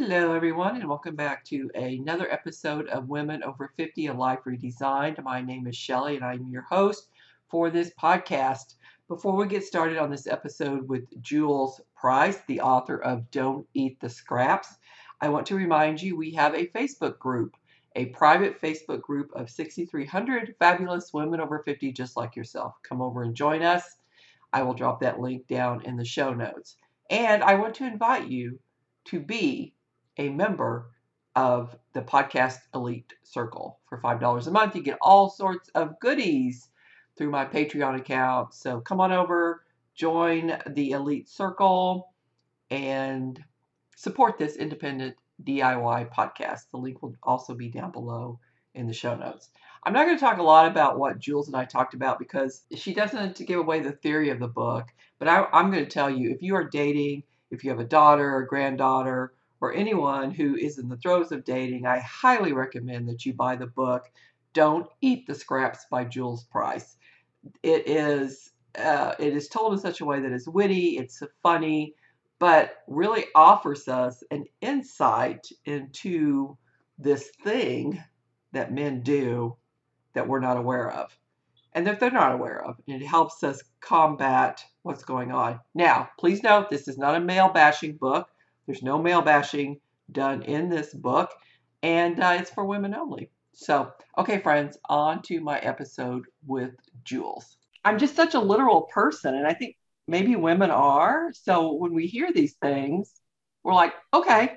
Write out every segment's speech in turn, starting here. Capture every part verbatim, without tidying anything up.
Hello, everyone, and welcome back to another episode of Women Over fifty, A Life Redesigned. My name is Shelley, and I'm your host for this podcast. Before we get started on this episode with Jules Price, the author of Don't Eat the Scraps, I want to remind you we have a Facebook group, a private Facebook group of six thousand three hundred fabulous women over fifty just like yourself. Come over and join us. I will drop that link down in the show notes. And I want to invite you to be a member of the Podcast Elite Circle. For five dollars a month, you get all sorts of goodies through my Patreon account. So come on over, join the Elite Circle, and support this independent D I Y podcast. The link will also be down below in the show notes. I'm not going to talk a lot about what Jules and I talked about because she doesn't give away the theory of the book, but I, I'm going to tell you, if you are dating, if you have a daughter or granddaughter or anyone who is in the throes of dating, I highly recommend that you buy the book, Don't Eat the Scraps by Jules Price. It is uh, it is told in such a way that is witty, it's funny, but really offers us an insight into this thing that men do that we're not aware of, and that they're not aware of. And it helps us combat what's going on. Now, please note, this is not a male bashing book. There's no male bashing done in this book, and uh, it's for women only. So, okay, friends, on to my episode with Jules. I'm just such a literal person, and I think maybe women are. So when we hear these things, we're like, okay.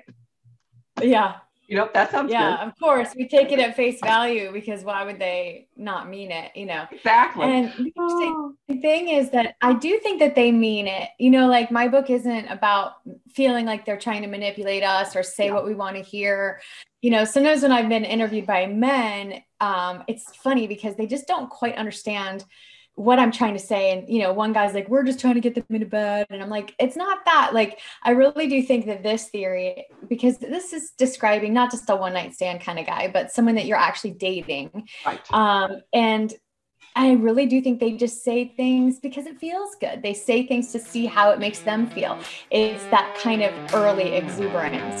Yeah. You know, that sounds yeah, good. Of course. We take it at face value because why would they not mean it, you know? Exactly. And the interesting thing is that I do think that they mean it. You know, like my book isn't about feeling like they're trying to manipulate us or say yeah. what we want to hear. You know, sometimes when I've been interviewed by men, um, it's funny because they just don't quite understand what I'm trying to say. And, you know, one guy's like, we're just trying to get them into bed. And I'm like, it's not that. Like, I really do think that this theory, because this is describing not just a one night stand kind of guy, but someone that you're actually dating. Right. Um, and I really do think they just say things because it feels good. They say things to see how it makes them feel. It's that kind of early exuberance.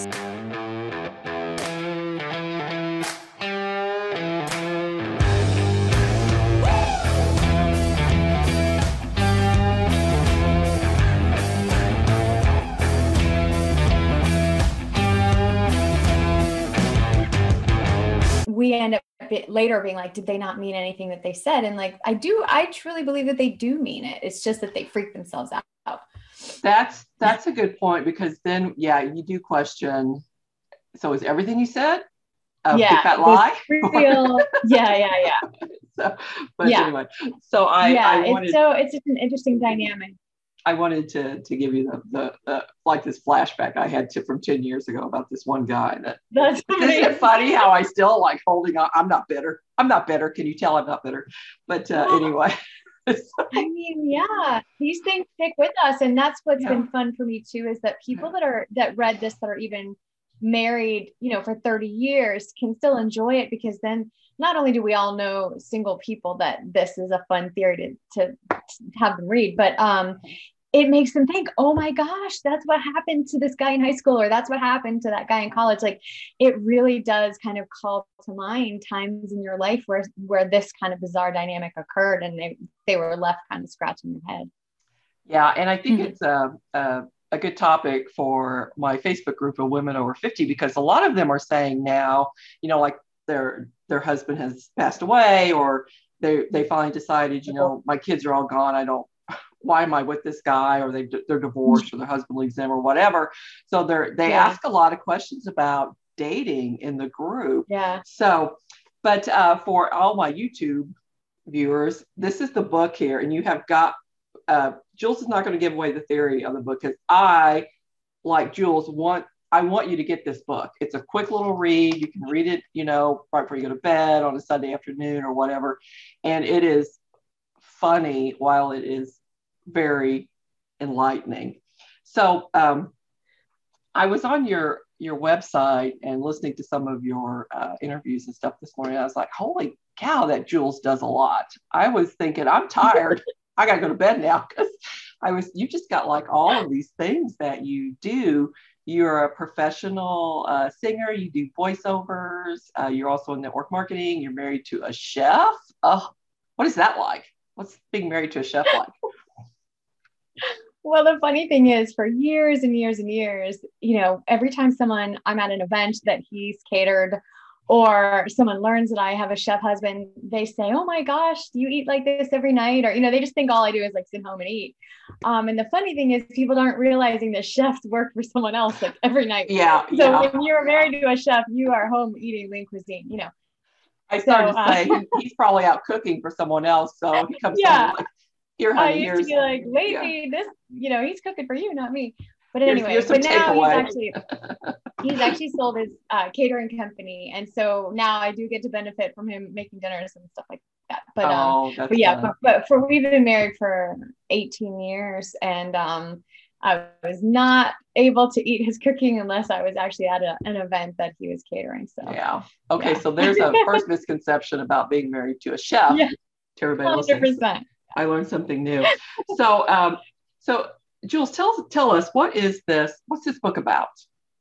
We end up later being like, did they not mean anything that they said? And like, I do, I truly believe that they do mean it. It's just that they freak themselves out. That's, that's a good point, because then, yeah, you do question. So is everything you said a yeah, fat lie? Real, yeah, yeah, yeah. so, but yeah. anyway, so I, yeah, I wanted, it's so it's just an interesting dynamic. I wanted to to give you the, the, the like this flashback I had to from ten years ago about this one guy. That That's isn't it funny how I still like holding on? I'm not bitter. I'm not bitter. Can you tell I'm not bitter? But uh, anyway. I mean, yeah, these things stick with us, and that's what's yeah. been fun for me too. Is that people that are that read this that are even married, you know, for thirty years can still enjoy it, because then not only do we all know single people that this is a fun theory to, to, to have them read, but um, it makes them think, oh my gosh, that's what happened to this guy in high school, or that's what happened to that guy in college. Like, it really does kind of call to mind times in your life where, where this kind of bizarre dynamic occurred, and they, they were left kind of scratching their head. Yeah. And I think mm-hmm. it's a, a, a good topic for my Facebook group of women over fifty, because a lot of them are saying now, you know, like their, their husband has passed away, or they, they finally decided, you know, my kids are all gone. I don't, why am I with this guy? Or they, they're divorced, or their husband leaves them, or whatever. So they're, they yeah. ask a lot of questions about dating in the group. Yeah. So, but uh, for all my YouTube viewers, this is the book here, and you have got, uh, Jules is not going to give away the theory of the book, because I, like Jules, want, I want you to get this book. It's a quick little read. You can read it, you know, right before you go to bed on a Sunday afternoon or whatever. And it is funny while it is very enlightening. So um, I was on your, your website and listening to some of your uh, interviews and stuff this morning. I was like, holy cow, that Jules does a lot. I was thinking, I'm tired. I got to go to bed now, because I was, you just got like all of these things that you do, you're a professional uh, singer. You do voiceovers. Uh, you're also in network marketing. You're married to a chef. Oh, what is that like? What's being married to a chef like? Well, the funny thing is, for years and years and years, you know, every time someone, I'm at an event that he's catered, or someone learns that I have a chef husband, they say, "Oh my gosh, do you eat like this every night?" Or, you know, they just think all I do is like sit home and eat. Um, and the funny thing is, people aren't realizing that chefs work for someone else like every night. Yeah. So yeah. when you're married to a chef, you are home eating lean cuisine, you know. I started so, to say uh, he, he's probably out cooking for someone else. So he comes yeah. home like, here, I honey, used here's to be like, lately, yeah. this, you know, he's cooking for you, not me. But here's, anyway, here's some but now takeaway. he's actually, he's actually sold his uh, catering company. And so now I do get to benefit from him making dinners and stuff like that. But, oh, um, that's but yeah, fun. but, but for, we've been married for eighteen years, and um, I was not able to eat his cooking unless I was actually at a, an event that he was catering. So yeah. Okay. yeah. So there's a first misconception about being married to a chef. Yeah, to everybody one hundred listening. percent. I learned something new. So, um, so Jules, tell tell us, what is this? What's this book about?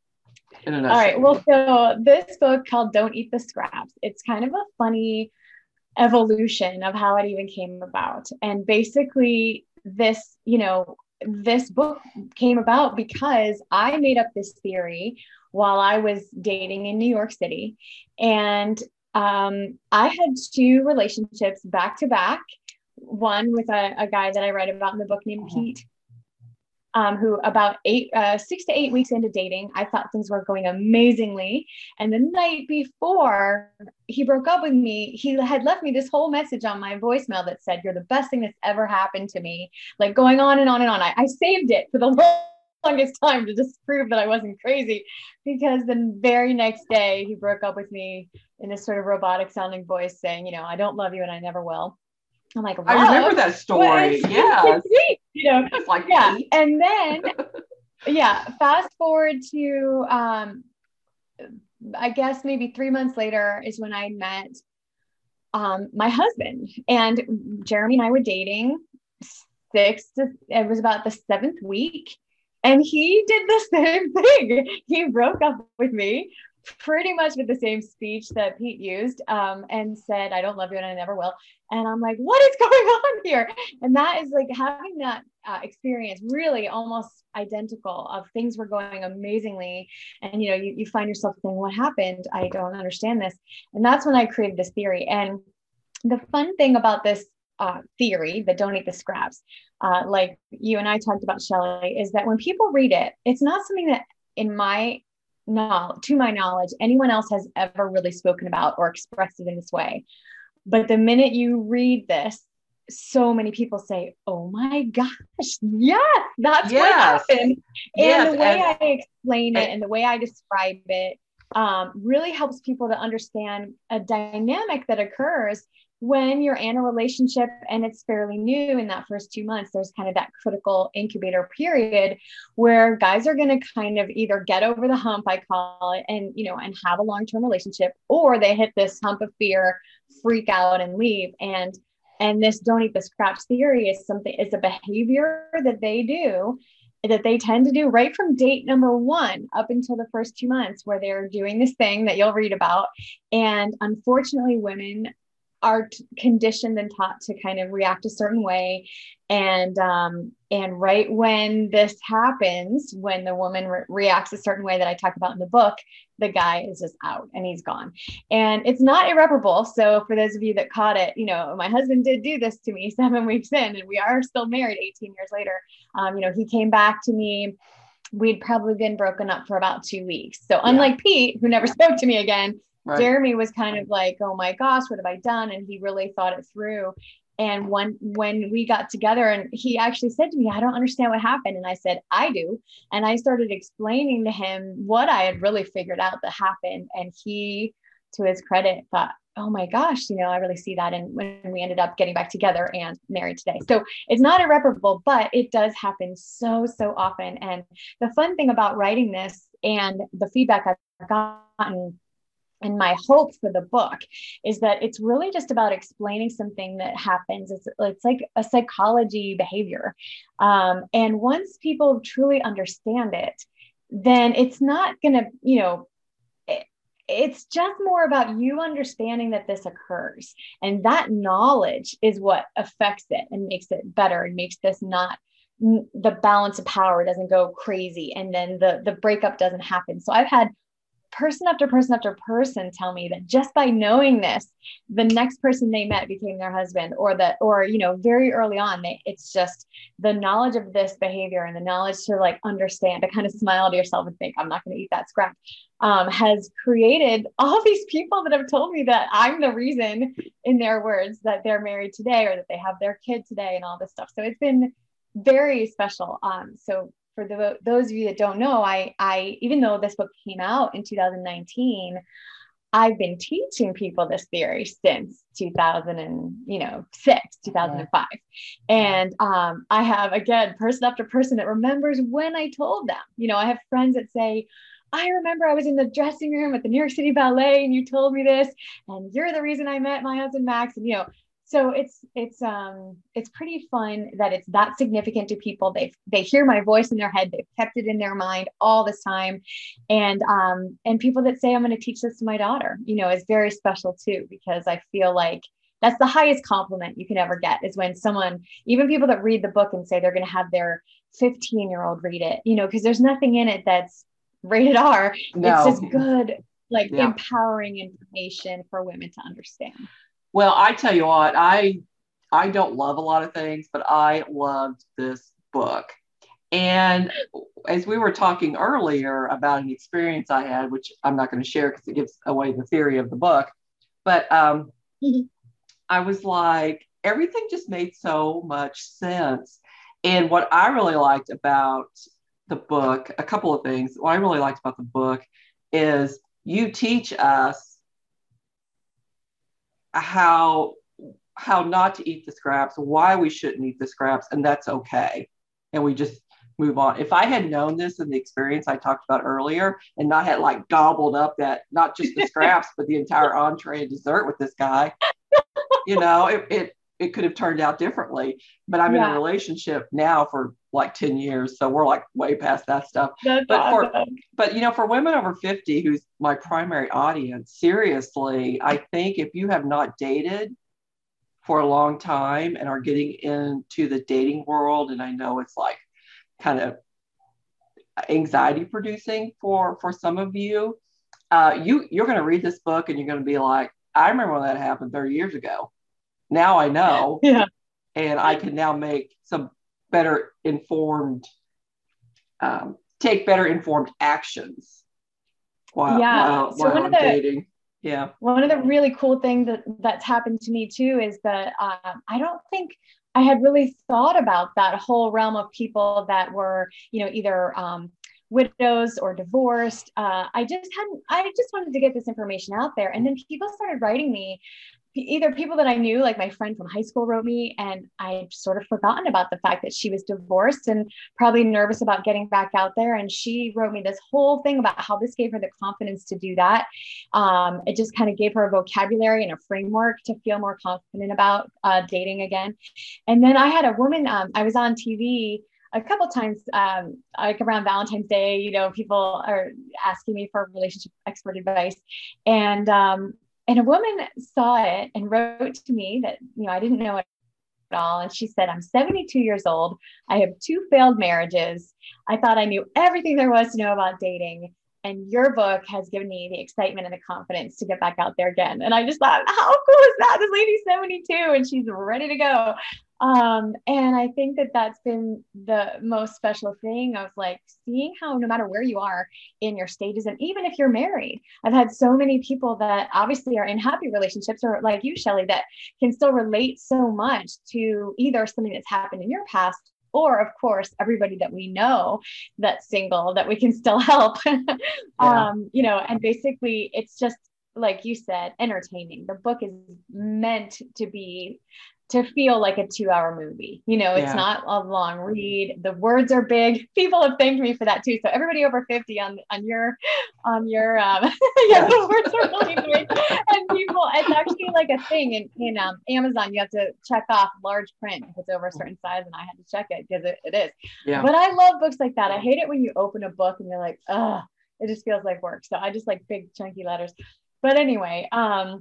In a nutshell. All right. Well, so this book called Don't Eat the Scraps. It's kind of a funny evolution of how it even came about. And basically this, you know, this book came about because I made up this theory while I was dating in New York City. And um, I had two relationships back to back, one with a, a guy that I write about in the book named Pete. Um, who about eight, uh, six to eight weeks into dating, I thought things were going amazingly. And the night before he broke up with me, he had left me this whole message on my voicemail that said, "You're the best thing that's ever happened to me." Like going on and on and on. I, I saved it for the longest time to just prove that I wasn't crazy, because the very next day he broke up with me in this sort of robotic sounding voice saying, you know, "I don't love you and I never will." I'm like, I remember that story. Yeah. You know, it's like, yeah. Pete. And then, yeah, fast forward to, um, I guess maybe three months later is when I met um, my husband, and Jeremy and I were dating six to, it was about the seventh week. And he did the same thing. He broke up with me pretty much with the same speech that Pete used, um, and said, "I don't love you and I never will." And I'm like, what is going on here? And that is like having that uh, experience, really almost identical, of things were going amazingly. And, you know, you, you find yourself saying, what happened? I don't understand this. And that's when I created this theory. And the fun thing about this uh, theory, the Don't Eat the Scraps, uh, like you and I talked about, Shelley, is that when people read it, it's not something that in my knowledge, to my knowledge, anyone else has ever really spoken about or expressed it in this way. But the minute you read this, so many people say, "Oh my gosh, yes, that's yes. what happened." And yes. the way and, I explain and, it and the way I describe it um, really helps people to understand a dynamic that occurs when you're in a relationship and it's fairly new. In that first two months, there's kind of that critical incubator period where guys are going to kind of either get over the hump, I call it, and, you know, and have a long-term relationship, or they hit this hump of fear, freak out and leave. And, and this Don't Eat the Scraps theory is something, it's a behavior that they do, that they tend to do right from date number one up until the first two months, where they're doing this thing that you'll read about. And unfortunately, women are t- conditioned and taught to kind of react a certain way. And, um, and right when this happens, when the woman re- reacts a certain way that I talk about in the book, the guy is just out and he's gone. And it's not irreparable. So for those of you that caught it, you know, my husband did do this to me seven weeks in, and we are still married eighteen years later. Um, you know, he came back to me. We'd probably been broken up for about two weeks. So unlike yeah. Pete, who never yeah. spoke to me again, right. Jeremy was kind of like, "Oh my gosh, what have I done?" And he really thought it through. And when, when we got together, and he actually said to me, "I don't understand what happened." And I said, "I do." And I started explaining to him what I had really figured out that happened. And he, to his credit, thought, "Oh my gosh, you know, I really see that." And when we ended up getting back together and married today. So it's not irreparable, but it does happen so, so often. And the fun thing about writing this and the feedback I've gotten, and my hope for the book, is that it's really just about explaining something that happens. It's, it's like a psychology behavior. Um, and once people truly understand it, then it's not going to, you know, it, it's just more about you understanding that this occurs. And that knowledge is what affects it and makes it better and makes this not, the balance of power doesn't go crazy. And then the, the breakup doesn't happen. So I've had person after person after person tell me that just by knowing this, the next person they met became their husband, or that, or, you know, very early on, they, it's just the knowledge of this behavior and the knowledge to like understand, to kind of smile to yourself and think, I'm not going to eat that scrap, um, has created all these people that have told me that I'm the reason, in their words, that they're married today, or that they have their kid today and all this stuff. So it's been very special. Um, so for the, those of you that don't know, I, I, even though this book came out in two thousand nineteen, I've been teaching people this theory since two thousand and, you know, six, two thousand five. And um, I have, again, person after person that remembers when I told them. You know, I have friends that say, I remember I was in the dressing room at the New York City Ballet and you told me this, and you're the reason I met my husband, Max. And, you know, so it's, it's, um, it's pretty fun that it's that significant to people. They, they hear my voice in their head. They've kept it in their mind all this time. And, um, and people that say, I'm going to teach this to my daughter, you know, is very special too, because I feel like that's the highest compliment you can ever get, is when someone, even people that read the book and say they're going to have their fifteen year old read it, you know, because there's nothing in it that's rated R. No. It's just good, like yeah. empowering information for women to understand. Well, I tell you what, I I don't love a lot of things, but I loved this book. And as we were talking earlier about an experience I had, which I'm not going to share because it gives away the theory of the book, but um, mm-hmm. I was like, everything just made so much sense. And what I really liked about the book, a couple of things, what I really liked about the book is you teach us how how not to eat the scraps, why we shouldn't eat the scraps, and that's okay. And we just move on. If I had known this in the experience I talked about earlier and not had like gobbled up that, not just the scraps, but the entire entree and dessert with this guy, you know, it it, it could have turned out differently. But I'm yeah. in a relationship now for like ten years. So we're like way past that stuff. That's but awesome. for, but you know, for women over fifty, who's my primary audience, seriously, I think if you have not dated for a long time and are getting into the dating world, and I know it's like kind of anxiety producing for, for some of you, uh, you, you're going to read this book and you're going to be like, I remember when that happened thirty years ago. Now I know. Yeah. And I can now make some better informed, um, take better informed actions while, yeah. while, so while one I'm of the, dating. Yeah. One of the really cool things that that's happened to me too is that um, I don't think I had really thought about that whole realm of people that were, you know, either um, widows or divorced. Uh, I just hadn't, I just wanted to get this information out there. And then people started writing me, either people that I knew, like my friend from high school wrote me, and I'd sort of forgotten about the fact that she was divorced and probably nervous about getting back out there. And she wrote me this whole thing about how this gave her the confidence to do that. Um, it just kind of gave her a vocabulary and a framework to feel more confident about uh, dating again. And then I had a woman, um, I was on T V a couple times, um, like around Valentine's Day, you know, people are asking me for relationship expert advice. And, um, And a woman saw it and wrote to me that, you know, I didn't know it at all. And she said, I'm seventy-two years old. I have two failed marriages. I thought I knew everything there was to know about dating. And your book has given me the excitement and the confidence to get back out there again. And I just thought, how cool is that? This lady's seventy-two and she's ready to go. Um, and I think that that's been the most special thing of like seeing how no matter where you are in your stages, and even if you're married, I've had so many people that obviously are in happy relationships, or like you, Shelley, that can still relate so much to either something that's happened in your past, or of course, everybody that we know that's single that we can still help. yeah. Um, you know, and basically it's just, like you said, entertaining. The book is meant to be to feel like a two hour movie. You know, it's Yeah. not a long read. The words are big. People have thanked me for that too. So everybody over fifty on, on your, on your, um, yeah, Yes. the words are really big. And people, it's actually like a thing in, in um, Amazon. You have to check off large print if it's over a certain size. And I had to check it because it, it is. Yeah. But I love books like that. I hate it when you open a book and you're like, oh, it just feels like work. So I just like big chunky letters. But anyway, um,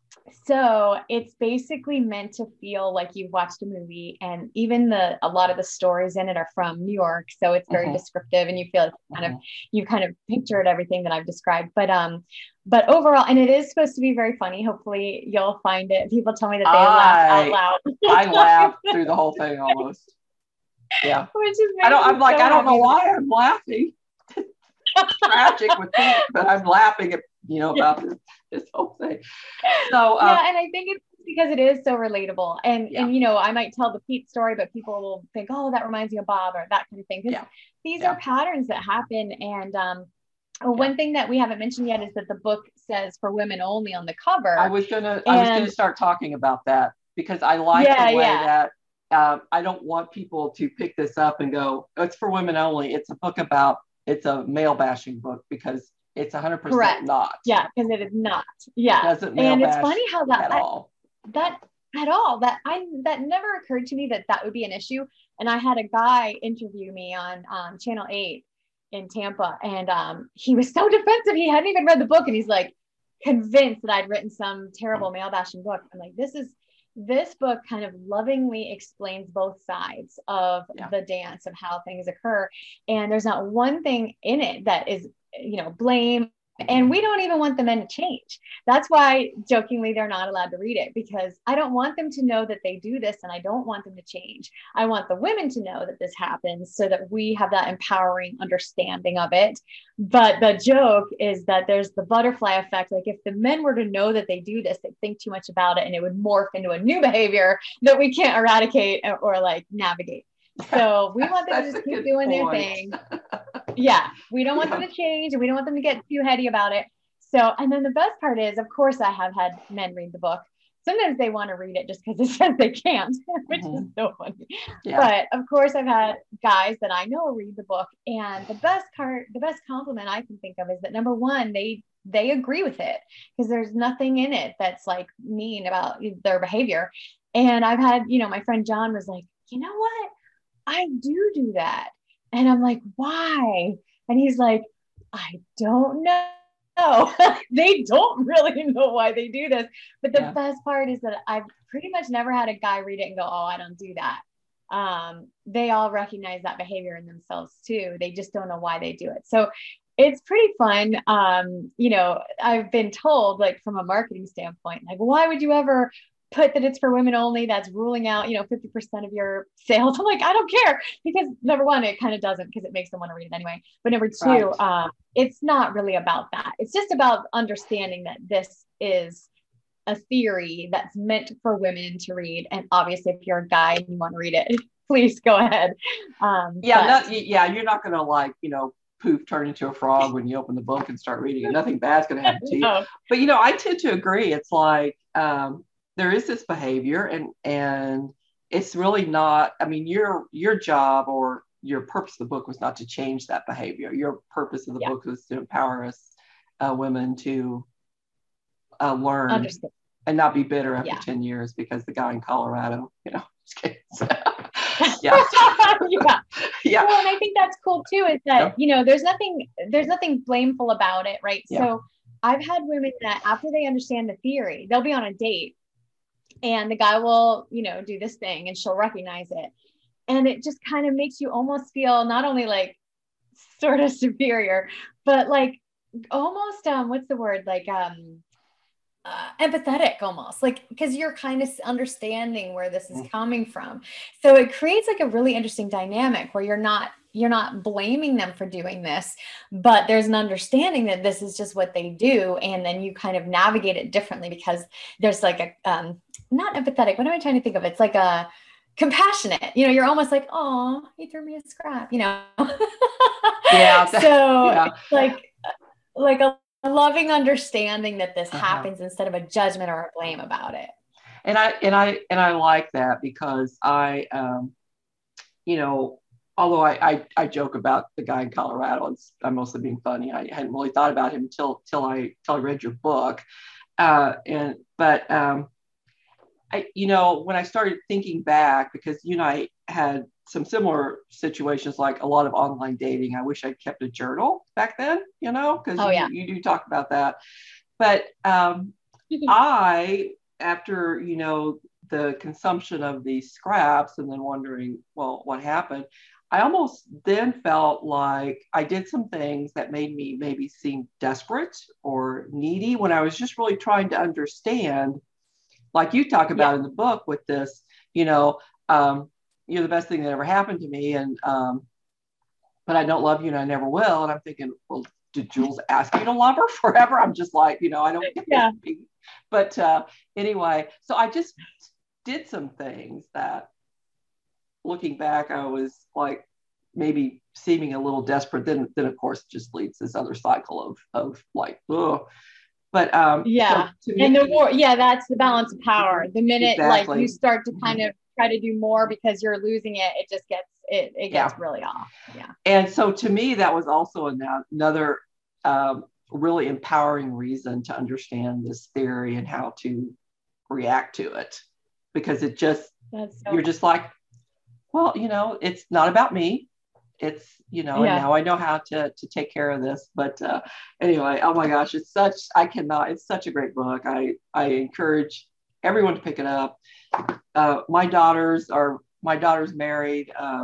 so it's basically meant to feel like you've watched a movie, and even the a lot of the stories in it are from New York, so it's very Mhm. descriptive, and you feel like kind Mhm. of you kind of pictured everything that I've described. But um, but overall, and it is supposed to be very funny. Hopefully, you'll find it. People tell me that they I, laugh out loud. I laughed through the whole thing almost. Yeah. Which is I don't. I'm like so I don't know happy. why I'm laughing. It's tragic with Pete, but I'm laughing at you know about this, this whole thing. So uh, yeah, and I think it's because it is so relatable, and Yeah. and you know, I might tell the Pete story, but people will think, oh, that reminds me of Bob or that kind of thing. 'Cause Yeah. these Yeah. are patterns that happen, and um, Yeah. one thing that we haven't mentioned yet is that the book says for women only on the cover. I was gonna I was And- gonna start talking about that because I like Yeah, the way yeah. that um, I don't want people to pick this up and go, oh, it's for women only. It's a book about it's a male bashing book because it's one hundred percent Correct. not. Yeah, because it is not. Yeah, It doesn't male and it's bash funny how that at I- all. that at all that I that never occurred to me that that would be an issue. And I had a guy interview me on um, Channel eight in Tampa, and um, he was so defensive. He hadn't even read the book, and he's like convinced that I'd written some terrible male bashing book. I'm like, this is this book kind of lovingly explains both sides of Yeah. the dance of how things occur, and there's not one thing in it that is, you know, blame. And we don't even want the men to change. That's why, jokingly, they're not allowed to read it, because I don't want them to know that they do this, and I don't want them to change. I want the women to know that this happens so that we have that empowering understanding of it. But the joke is that there's the butterfly effect. Like if the men were to know that they do this, they'd think too much about it, and it would morph into a new behavior that we can't eradicate or, or like navigate. So we want them to That's just a keep good doing their point. thing. Yeah, we don't want Yeah. them to change, and we don't want them to get too heady about it. So, and then the best part is, of course, I have had men read the book. Sometimes they want to read it just because it says they can't, which Mhm. is so funny. Yeah. But of course, I've had guys that I know read the book, and the best part, the best compliment I can think of is that number one, they they agree with it because there's nothing in it that's like mean about their behavior. And I've had, you know, my friend John was like, you know what? I do do that. And I'm like, why? And he's like, I don't know. They don't really know why they do this. But the Yeah. best part is that I've pretty much never had a guy read it and go, oh, I don't do that. Um, they all recognize that behavior in themselves too. They just don't know why they do it. So it's pretty fun. Um, you know, I've been told, like, from a marketing standpoint, like, why would you ever put that it's for women only? That's ruling out, you know, fifty percent of your sales. I'm like, I don't care, because number one, it kind of doesn't, because it makes them want to read it anyway. But number two, Right. uh, it's not really about that. It's just about understanding that this is a theory that's meant for women to read. And obviously, if you're a guy and you want to read it, please go ahead. Um, Yeah, but- not, yeah, you're not gonna like, you know, poof, turn into a frog when you open the book and start reading it. Nothing bad's gonna happen to you. No. But you know, I tend to agree. It's like um, there is this behavior, and and it's really not. I mean, your your job or your purpose of the book was not to change that behavior. Your purpose of the Yeah. book was to empower us uh, women to uh, learn Understand. and not be bitter after Yeah. ten years because the guy in Colorado, you know, just kidding. yeah, yeah. yeah, Well, and I think that's cool too, is that, Yeah. you know, there's nothing, there's nothing blameful about it. Right. Yeah. So I've had women that after they understand the theory, they'll be on a date and the guy will, you know, do this thing and she'll recognize it. And it just kind of makes you almost feel not only like sort of superior, but like almost, um, what's the word? Like, um, uh, empathetic almost, like, because you're kind of understanding where this is Mm. coming from. So it creates like a really interesting dynamic where you're not you're not blaming them for doing this, but there's an understanding that this is just what they do, and then you kind of navigate it differently because there's like a um not empathetic, what am I trying to think of? It's like a compassionate, you know, you're almost like, oh, he threw me a scrap, you know. Yeah. So Yeah. it's like like a loving understanding that this Uh-huh. happens instead of a judgment or a blame about it. And I and I and I like that because I, um, you know, although I, I I joke about the guy in Colorado, it's I'm mostly being funny. I hadn't really thought about him until till I till I read your book, uh, and but um, I you know when I started thinking back, because you and I had some similar situations, like a lot of online dating. I wish I'd kept a journal back then, you know, because Oh you yeah. you do talk about that. But um, I, after, you know, the consumption of these scraps and then wondering, well, what happened? I almost then felt like I did some things that made me maybe seem desperate or needy when I was just really trying to understand, like you talk about Yeah. in the book with this, you know, um, you're the best thing that ever happened to me. And, um, but I don't love you and I never will. And I'm thinking, well, did Jules ask you to love her forever? I'm just like, you know, I don't get Yeah. this. But uh, anyway, so I just did some things that, looking back, I was like maybe seeming a little desperate. Then, then of course, it just leads this other cycle of of like, oh. But um, so Yeah. to And the me, war, yeah, that's the balance of power. The minute like you exactly, start to kind of try to do more because you're losing it, it just gets it it yeah. gets really off. Yeah. And so to me, that was also another um, really empowering reason to understand this theory and how to react to it, because it just, That's so you're just like, well, you know, it's not about me. It's, you know, and yeah. now I know how to to take care of this. But uh, anyway, oh my gosh, it's such, I cannot, it's such a great book. I, I encourage everyone to pick it up. Uh, my daughters are, my daughter's married. Uh,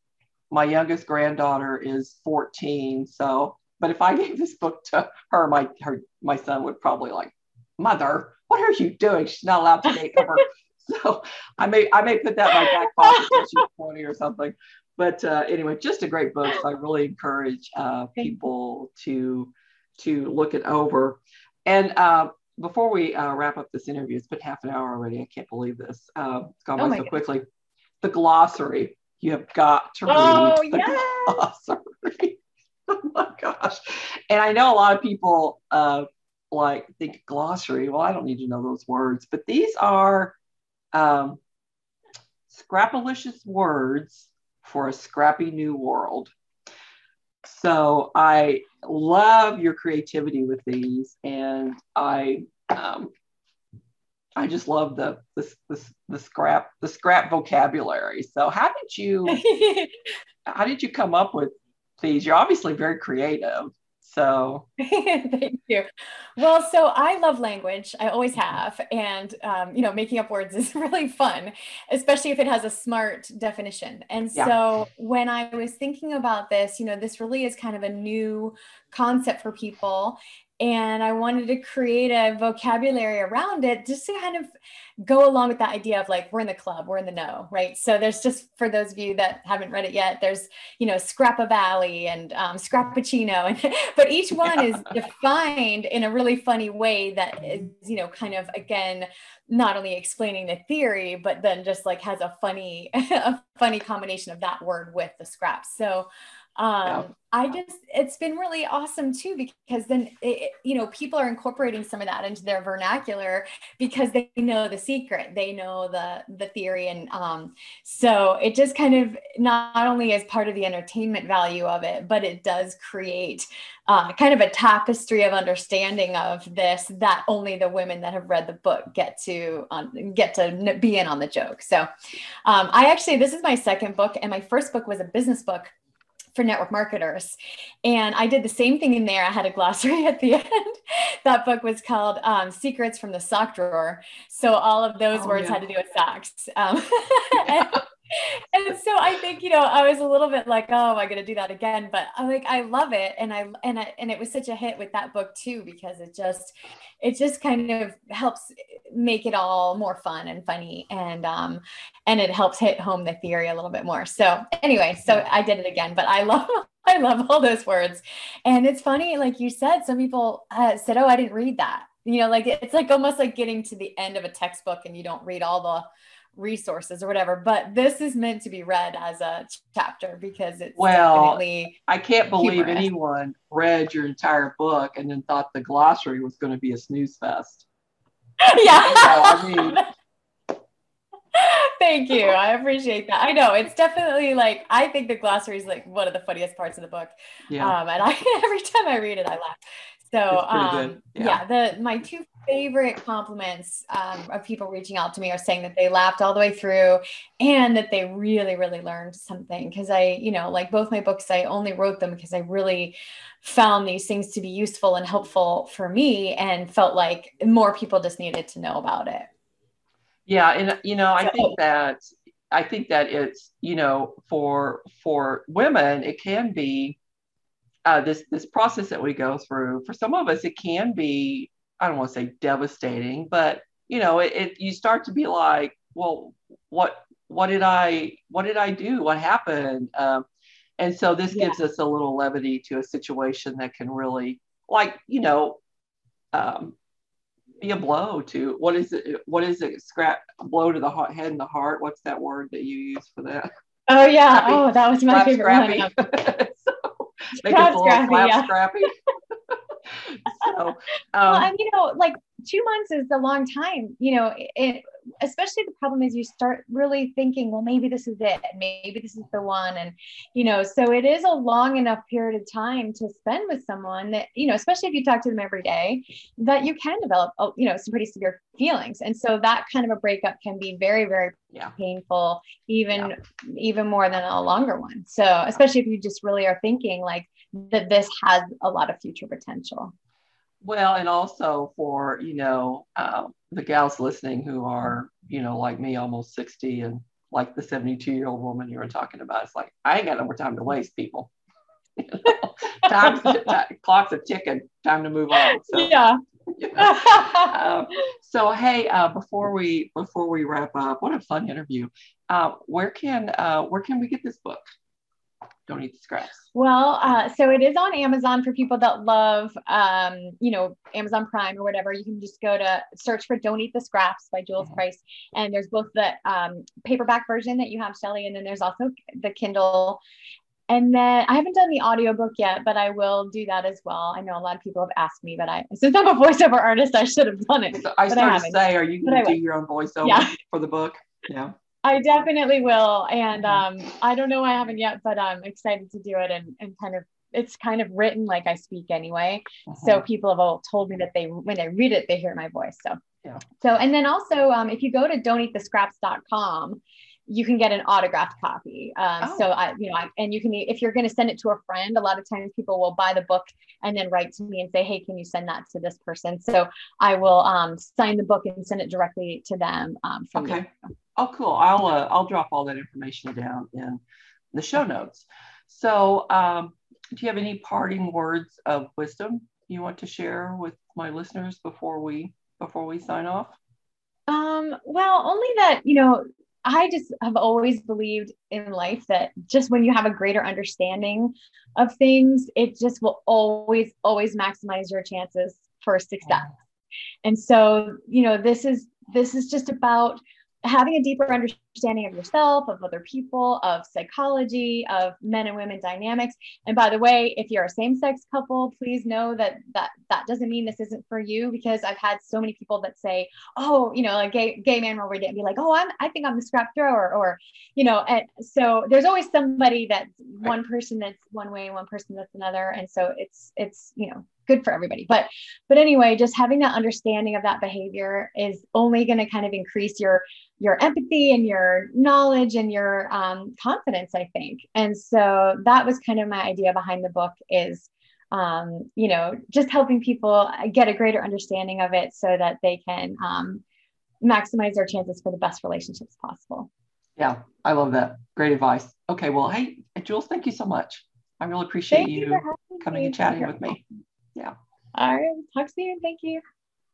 my youngest granddaughter is fourteen. So, but if I gave this book to her, my, her, my son would probably like, mother, what are you doing? She's not allowed to date over. So I may, I may put that in my back pocket until she's twenty or something. But uh, anyway, just a great book. So I really encourage uh, people to to look it over. And uh, before we uh, wrap up this interview, it's been half an hour already. I can't believe this. Uh, it's gone Oh by my so goodness. quickly. The glossary. You have got to read Oh the yeah. glossary. Oh my gosh. And I know a lot of people uh, like think glossary. Well, I don't need to know those words, but these are um, scrapalicious words for a scrappy new world. So I love your creativity with these, and I um, I just love the, the the the scrap the scrap vocabulary. So how did you how did you come up with these? You're obviously very creative. So Thank you. Well, so I love language. I always have. And, um, you know, making up words is really fun, especially if it has a smart definition. And yeah, so when I was thinking about this, you know, this really is kind of a new concept for people. And I wanted to create a vocabulary around it just to kind of go along with that idea of like, we're in the club, we're in the know, right? So there's just, for those of you that haven't read it yet, there's, you know, Scrappa Valley and um, Scrappuccino, and but each one is defined in a really funny way that is, you know, kind of, again, not only explaining the theory, but then just like has a funny, a funny combination of that word with the scraps. So um, yeah. I just, it's been really awesome too, because then, it, you know, people are incorporating some of that into their vernacular because they know the secret, they know the, the theory. And um, so it just kind of not only is part of the entertainment value of it, but it does create uh, kind of a tapestry of understanding of this that only the women that have read the book get to um, get to be in on the joke. So um, I actually, this is my second book, and my first book was a business book for network marketers. And I did the same thing in there. I had a glossary at the end. That book was called um, Secrets from the Sock Drawer. So all of those Oh, words yeah. had to do with socks. Um, Yeah. and, and so I think, you know, I was a little bit like, oh, am I going to do that again? But I like, I love it. And I, and I, and it was such a hit with that book too, because it just, it just kind of helps make it all more fun and funny. And, um, and it helps hit home the theory a little bit more. So anyway, so I did it again, but I love, I love all those words. And it's funny, like you said, some people uh, said, oh, I didn't read that. You know, like it's like almost like getting to the end of a textbook and you don't read all the resources or whatever, but this is meant to be read as a chapter because it's Well, definitely I can't believe humorous. anyone read your entire book and then thought the glossary was going to be a snooze fest. Yeah. You know, I mean, Thank you. I appreciate that. I know it's definitely like, I think the glossary is like one of the funniest parts of the book. Yeah. Um, and I, every time I read it, I laugh. So, um, yeah. yeah, the, my two favorite compliments, um, of people reaching out to me are saying that they laughed all the way through and that they really, really learned something. Cause I, you know, like both my books, I only wrote them because I really found these things to be useful and helpful for me and felt like more people just needed to know about it. Yeah. And, you know, I so, think that, I think that it's, you know, for, for women, it can be, uh, this, this process that we go through. For some of us, it can be, I don't want to say devastating, but, you know, it, it, you start to be like, well, what, what did I, what did I do? What happened? Um, and so this yeah. gives us a little levity to a situation that can really, like, you know, um, be a blow to, what is it? What is it? Scrap, a blow to the heart, head and the heart. What's that word that you use for that? Oh yeah. Scrappy. Oh, that was my slap favorite scrappy. one. So, make us a little scrappy, slap yeah. scrappy. So, um, well, and you know, like two months is a long time, you know, it, especially the problem is you start really thinking, well, maybe this is it. Maybe this is the one. And, you know, so it is a long enough period of time to spend with someone that, you know, especially if you talk to them every day, that you can develop, you know, some pretty severe feelings. And so that kind of a breakup can be very, very yeah. painful, even, yeah. even more than a longer one. So especially if you just really are thinking like that this has a lot of future potential. Well, and also for, you know, uh, the gals listening who are, you know, like me, almost sixty, and like the seventy-two year old woman you were talking about, it's like, I ain't got no more time to waste, people. You know, time's, t- clock's a ticking, time to move on. So, yeah. You know. um, so, hey, uh, before we, before we wrap up, what a fun interview. Uh, where can, uh, where can we get this book? Don't Eat the Scraps. Well, uh, so it is on Amazon for people that love, um, you know, Amazon Prime or whatever. You can just go to search for Don't Eat the Scraps by Jules mm-hmm. Price. And there's both the um, paperback version that you have, Shelley, and then there's also the Kindle. And then I haven't done the audiobook yet, but I will do that as well. I know a lot of people have asked me, but I, since I'm a voiceover artist, I should have done it. So I started to say, are you going to do your own voiceover yeah. for the book? Yeah. I definitely will. And um, I don't know, I haven't yet, but I'm excited to do it and, and kind of, it's kind of written like I speak anyway. Uh-huh. So people have all told me that they, when they read it, they hear my voice. So, yeah. So, and then also um, if you go to don't eat the scraps dot com, you can get an autographed copy. Um, oh. So I, you know, I, and you can, if you're going to send it to a friend, a lot of times people will buy the book and then write to me and say, hey, can you send that to this person? So I will um, sign the book and send it directly to them. Um, from okay. You. Oh, cool. I'll, uh, I'll drop all that information down in the show notes. So um, do you have any parting words of wisdom you want to share with my listeners before we, before we sign off? Um, well, only that, you know, I just have always believed in life that just when you have a greater understanding of things, it just will always, always maximize your chances for success. And so, you know, this is, this is just about having a deeper understanding of yourself, of other people, of psychology, of men and women dynamics. And by the way, if you're a same-sex couple, please know that that that doesn't mean this isn't for you, because I've had so many people that say, oh, you know, a gay gay man will read it and be like, oh, I'm I think I'm the scrap thrower, or, you know, and so there's always somebody that's one person that's one way and one person that's another. And so it's it's, you know, good for everybody. But, but anyway, just having that understanding of that behavior is only going to kind of increase your, your empathy and your knowledge and your um, confidence, I think. And so that was kind of my idea behind the book is, um, you know, just helping people get a greater understanding of it so that they can um, maximize their chances for the best relationships possible. Yeah, I love that. Great advice. Okay. Well, hey, Jules, thank you so much. I really appreciate thank you, you coming and chatting with me. Yeah. All right. Talk soon. Thank you.